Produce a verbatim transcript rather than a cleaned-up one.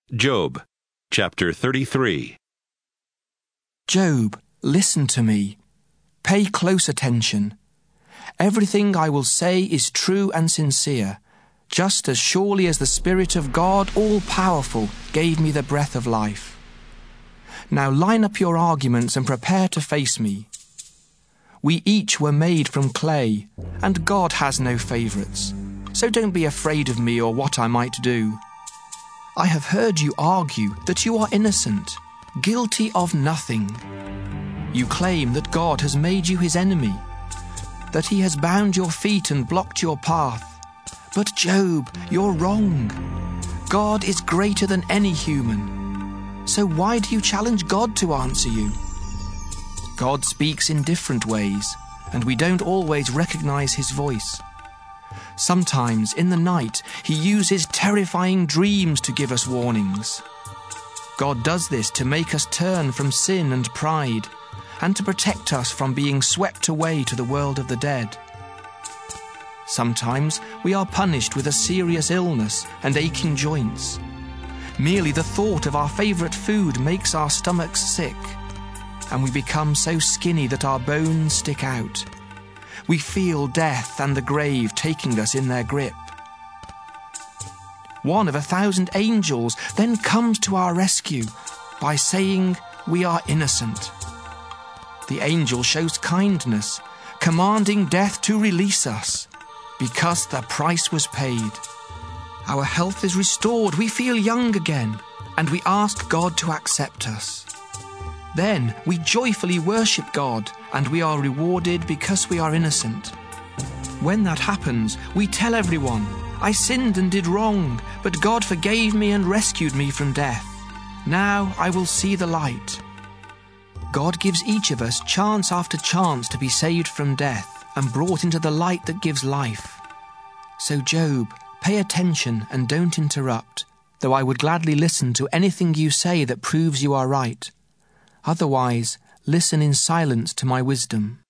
Job, chapter thirty-three. Job, listen to me. Pay close attention. Everything I will say is true and sincere, just as surely as the Spirit of God, all-powerful, gave me the breath of life. Now line up your arguments and prepare to face me. We each were made from clay, and God has no favourites, so don't be afraid of me or what I might do. I have heard you argue that you are innocent, guilty of nothing. You claim that God has made you his enemy, that he has bound your feet and blocked your path. But Job, you're wrong. God is greater than any human. So why do you challenge God to answer you? God speaks in different ways, and we don't always recognize his voice. Sometimes in the night, he uses terrifying dreams to give us warnings. God does this to make us turn from sin and pride, and to protect us from being swept away to the world of the dead. Sometimes we are punished with a serious illness and aching joints. Merely the thought of our favorite food makes our stomachs sick, and we become so skinny that our bones stick out. We feel death and the grave taking us in their grip. One of a thousand angels then comes to our rescue by saying we are innocent. The angel shows kindness, commanding death to release us, because the price was paid. Our health is restored, we feel young again, and we ask God to accept us. Then we joyfully worship God, and we are rewarded because we are innocent. When that happens, we tell everyone, I sinned and did wrong, but God forgave me and rescued me from death. Now I will see the light. God gives each of us chance after chance to be saved from death and brought into the light that gives life. So Job, pay attention and don't interrupt, though I would gladly listen to anything you say that proves you are right. Otherwise, listen in silence to my wisdom.